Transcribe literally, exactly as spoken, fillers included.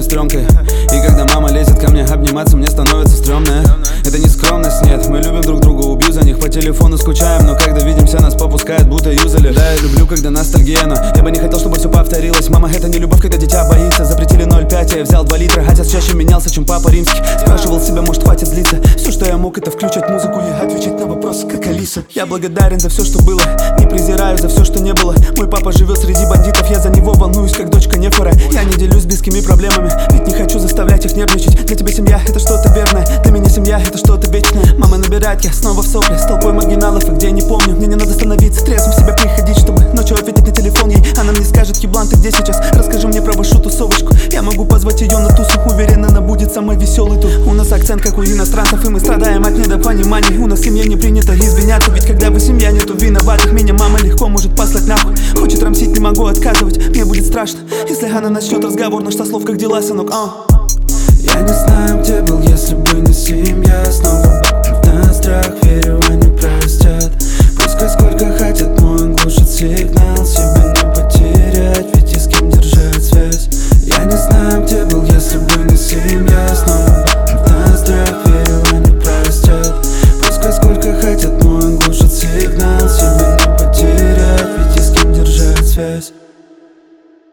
сестренкой. И когда мама лезет ко мне обниматься, мне становится стрёмно. Это не скромность, нет, мы любим друг друга, убью за них по телефону, скучаем. Но когда видимся, нас попускает, будто юзали. Да, я люблю, когда ностальгия, но я бы не хотел, чтобы все повторилось. Мама, это не любовь, когда дитя боится. Запретили ноль пять, я взял два литра. Отец чаще менялся, чем папа римский. Спрашивал себя, может, хватит злиться. Все, что я мог, это включать музыку и отвечать на вопросы, как Алиса. Я благодарен за все, что было, не презираю за все, что не было. Мой папа живет среди бандитов, я за него волнуюсь, как дочка Нефора. Я не делюсь близкими проблемами, ведь не хочу заставлять их нервничать. Для тебя семья — это что-то верное, для меня семья — это что-то вечное. Мама набирает, я снова в сопле с толпой маргиналов, и где не помню. Мне не надо становиться трезвым, в себя приходить, чтобы ночью ответить на телефон ей. Она мне скажет: еблан, ты где сейчас? Расскажи мне про вашу тусовочку. Я могу позвать ее на тусу, уверен, она будет самой веселой тут. У нас акцент, как у иностранцев, и мы страдаем от недопониманий. У нас в семье не принято извиняться, ведь когда вы семья, нету виноватых. Меня мама легко может послать нахуй, хочет рамсить, не могу отказывать. Мне будет страшно, если она начнет разговор на что слов, как дела, сынок, а? Я не знаю, где был, если бы не семья. Снова